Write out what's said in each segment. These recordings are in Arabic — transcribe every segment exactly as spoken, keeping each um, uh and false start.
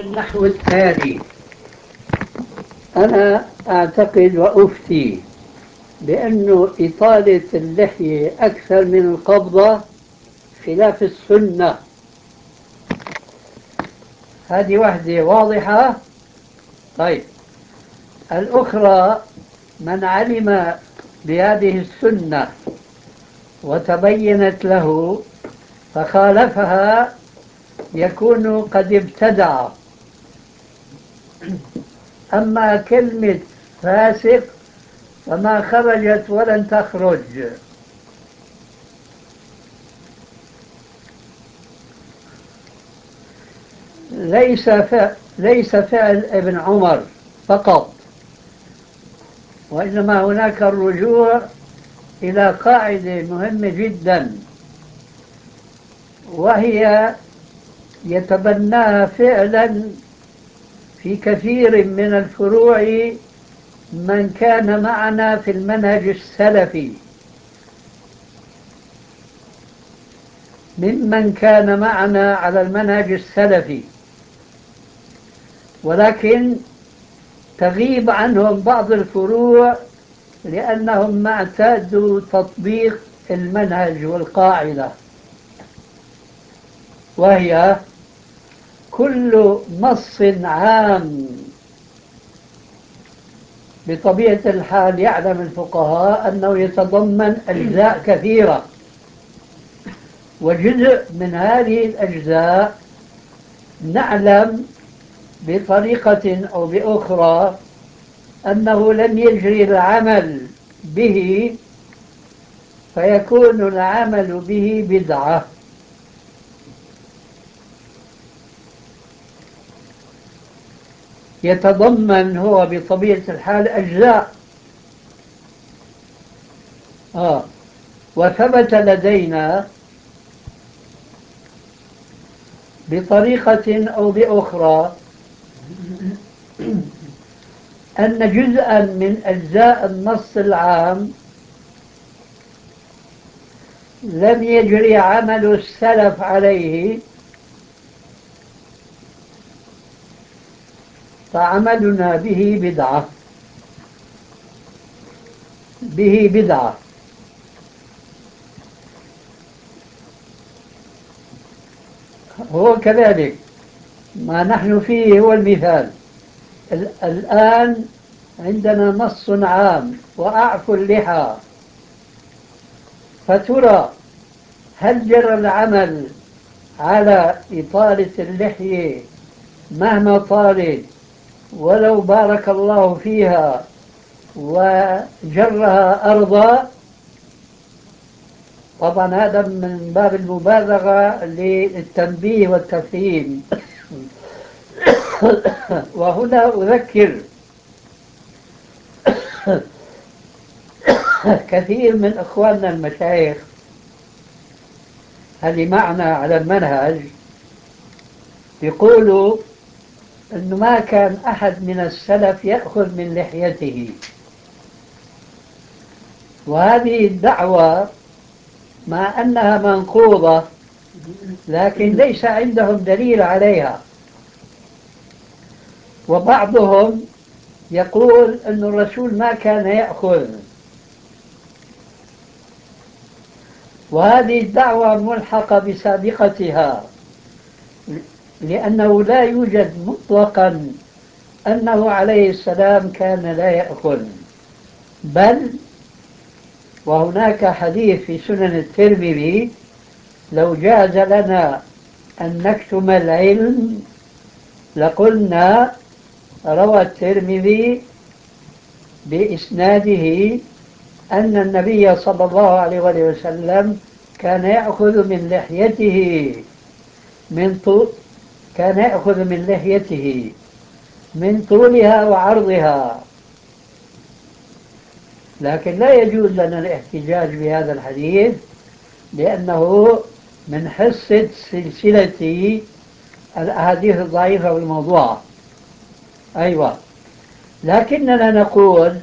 النحو التالي: أنا أعتقد وأفتي بأن إطالة اللحية أكثر من القبضة خلاف السنة. هذه واحدة واضحة. طيب، الأخرى: من علم بهذه السنة وتبينت له فخالفها يكون قد ابتدع. أما كلمة فاسق فما خرجت ولن تخرج. ليس فعل, ليس فعل ابن عمر فقط، وإنما هناك الرجوع إلى قاعدة مهمة جدا، وهي يتبناها فعلا في كثير من الفروع من كان معنا في المنهج السلفي، ممن كان معنا على المنهج السلفي، ولكن تغيب عنهم بعض الفروع لأنهم ما اعتادوا تطبيق المنهج والقاعدة، وهي كل نص عام بطبيعة الحال يعلم الفقهاء أنه يتضمن أجزاء كثيرة، وجزء من هذه الأجزاء نعلم بطريقة أو بأخرى أنه لم يجري العمل به، فيكون العمل به بدعة. يتضمن هو بطبيعة الحال أجزاء. آه. وثبت لدينا بطريقة أو بأخرى أن جزءا من أجزاء النص العام لم يجري عمل السلف عليه، فعملنا به بدعة به بدعة. هو كذلك ما نحن فيه هو المثال. الآن عندنا نص عام وأعفوا اللحى، فترى هل جرى العمل على إطالة اللحية مهما طالت ولو بارك الله فيها وجرها أرضا؟ طبعا هذا من باب المبالغة للتنبيه والتفهيم. وهنا أذكر كثير من إخواننا المشايخ اللي معنا على المنهج يقولوا أنه ما كان أحد من السلف يأخذ من لحيته، وهذه الدعوة مع أنها منقوضة لكن ليس عندهم دليل عليها. وبعضهم يقول أن الرسول ما كان يأخذ، وهذه الدعوة ملحقة بسابقتها، لأنه لا يوجد مطلقا أنه عليه السلام كان لا يأخذ، بل وهناك حديث في سنن الترمذي: لو جاز لنا أن نكتم العلم لقلنا. روى الترمذي بإسناده أن النبي صلى الله عليه وسلم كان يأخذ من لحيته من طول كان يأخذ من لحيته من طولها وعرضها. لكن لا يجوز لنا الاحتجاج بهذا الحديث لأنه من حصة سلسلة الأحاديث الضعيفة والموضوعة. أيوة. لكننا نقول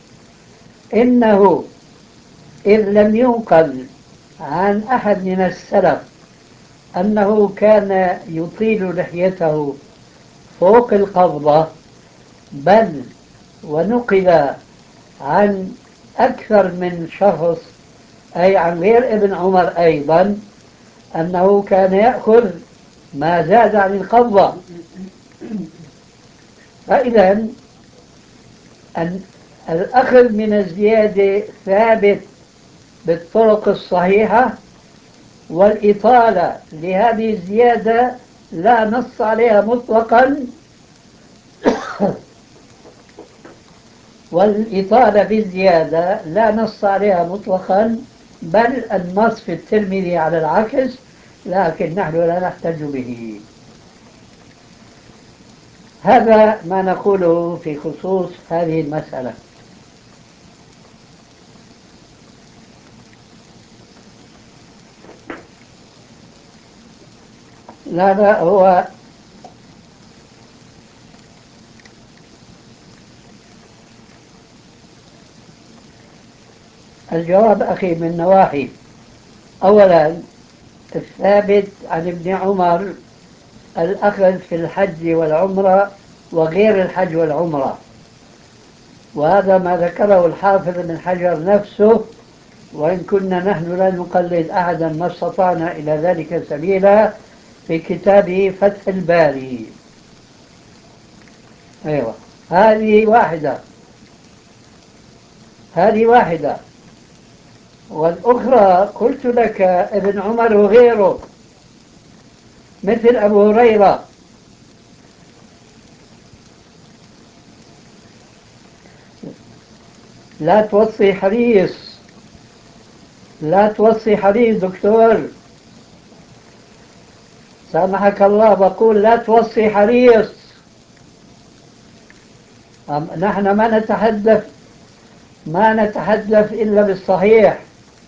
إنه إذ لم ينقل عن أحد من السلف أنه كان يطيل لحيته فوق القبضة، بل ونقل عن أكثر من شخص، أي عن غير ابن عمر أيضا، أنه كان يأخذ ما زاد عن القبضة. فإذا الأخذ من الزيادة ثابت بالطرق الصحيحة، والإطالة لهذه الزيادة لا نص عليها مطلقا، والإطالة بالزيادة لا نص عليها مطلقا، بل النص في الترمذي على العكس، لكن نحن لا نحتج به. هذا ما نقوله في خصوص هذه المسألة. لا لا هو الجواب أخي من نواحي. أولا، الثابت عن ابن عمر الأخذ في الحج والعمرة وغير الحج والعمرة، وهذا ما ذكره الحافظ بن حجر نفسه، وإن كنا نحن لا نقلد أحدا ما استطعنا إلى ذلك سبيلا، في كتابه فتح الباري. أيوة، هذه واحدة هذه واحدة والأخرى قلت لك ابن عمر وغيره مثل أبو هريرة، لا توصي حريص لا توصي حريص دكتور، سامحك الله، بقول لا توصي حريص. نحن ما نتحدث ما نتحدث إلا بالصحيح.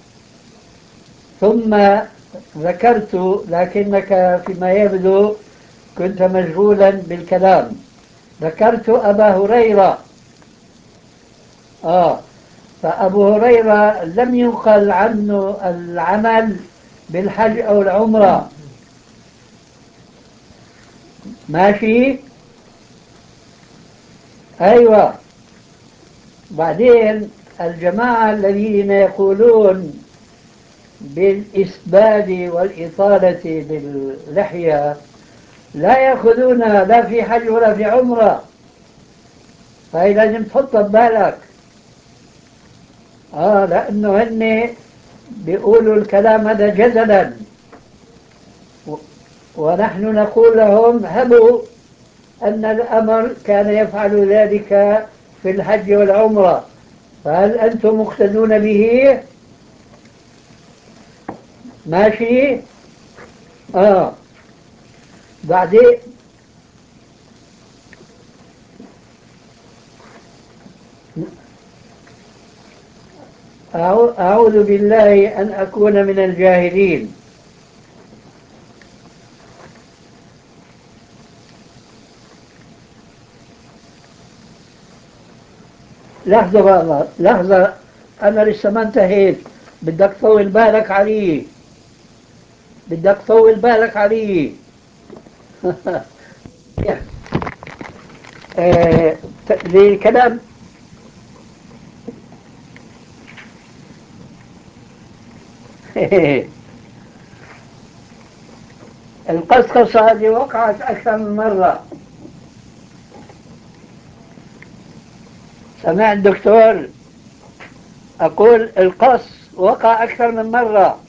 ثم ذكرت، لكنك فيما يبدو كنت مشغولا بالكلام، ذكرت أبا هريرة. آه فأبو هريرة لم ينقل عنه العمل بالحج أو العمرة. ماشي. أيوة. بعدين الجماعة الذين يقولون بالإسبال والإطالة باللحية لا يأخذون لا في حج ولا في عمرة، فهي لازم تحطها ببالك. آه لأنه هن بيقولوا الكلام هذا جدلا، ونحن نقول لهم هبوا أن الأمر كان يفعل ذلك في الحج والعمرة، فهل أنتم مقتدون به؟ ماشي. آه بعدين أعوذ بالله أن أكون من الجاهلين. لحظة بقى، لحظة، أنا لسه ما انتهيت. بدك طول بالك علي بدك طول بالك علي آه، للكلام. القصقصة هذه وقعت أكثر من مرة. سمعت دكتور؟ أقول القص وقع أكثر من مرة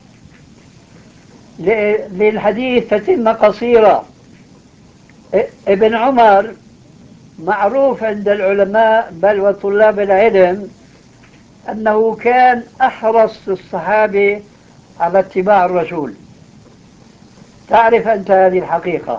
للحديث تتم قصيرة. ابن عمر معروف عند العلماء بل وطلاب العلم أنه كان أحرص الصحابة على اتباع الرسول. تعرف أنت هذه الحقيقة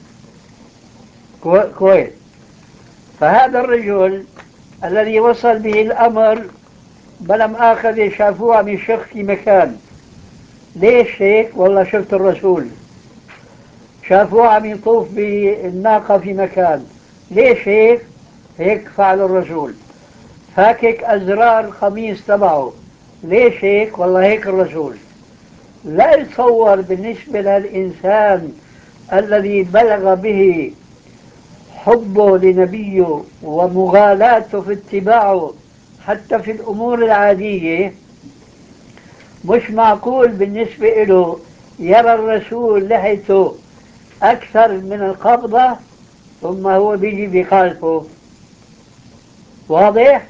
كويس. فهذا الرجل الذي وصل به الأمر بلم آخذ شافوه عم يشخ في مكان، ليش هيك؟ والله شفت الرسول. شافوه عم يطوف بالناقة في مكان، ليش هيك؟ هيك فعل الرسول. فاكك أزرار القميص تبعه، ليش هيك؟ والله هيك الرسول. لا يتصور بالنسبة للإنسان الذي بلغ به حبه لنبيه ومغالاته في اتباعه حتى في الأمور العادية، مش معقول بالنسبة له يرى الرسول لحيته أكثر من القبضة ثم هو بيجي بيخالفه. واضح؟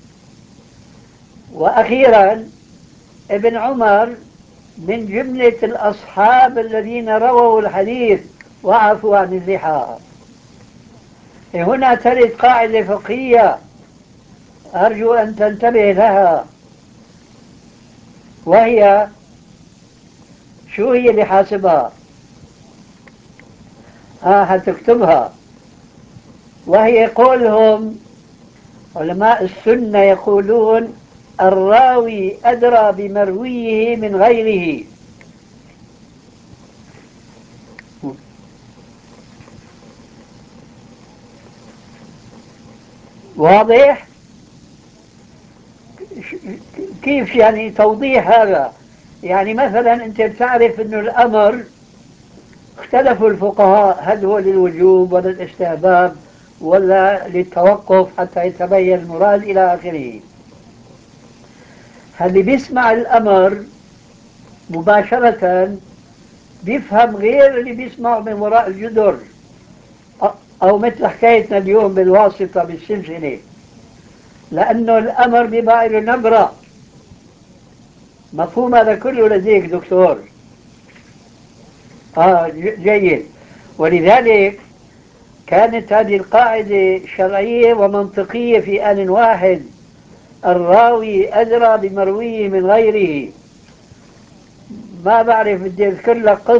وأخيرا ابن عمر من جملة الأصحاب الذين رووا الحديث وعفوا عن اللحى. هنا ترد قاعدة فقهية أرجو أن تنتبه لها، وهي شو هي اللي حاسبها؟ آه هتكتبها. وهي قولهم علماء السنة يقولون الراوي أدرى بمرويه من غيره. واضح؟ كيف يعني توضيح هذا؟ يعني مثلا أنت بتعرف أنه الأمر اختلفوا الفقهاء هل هو للوجوب ولا الاستحباب ولا للتوقف حتى يتبين المراد إلى آخره. اللي بيسمع الأمر مباشرة بيفهم غير اللي بيسمعه من وراء الجدر، أو مثل حكايتنا اليوم بالواسطة بالسلسلة، لأنه الأمر بيبقى له نبرة. مفهوم هذا كله لديك دكتور؟ آه جيد. ولذلك كانت هذه القاعدة شرعية ومنطقية في آن واحد، الراوي أدرى بمرويه من غيره. ما بعرف بدي أذكر لك قصة